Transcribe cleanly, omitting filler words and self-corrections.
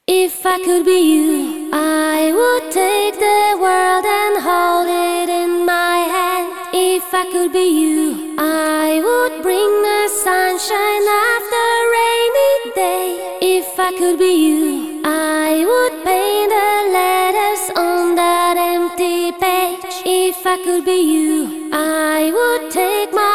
If I could be you, I would take the world and hold it in my hand. If I could be you, I would bring the sunshine after a rainy day. If I could be you, I would paint the letters on that empty page. If I could be you, I would take my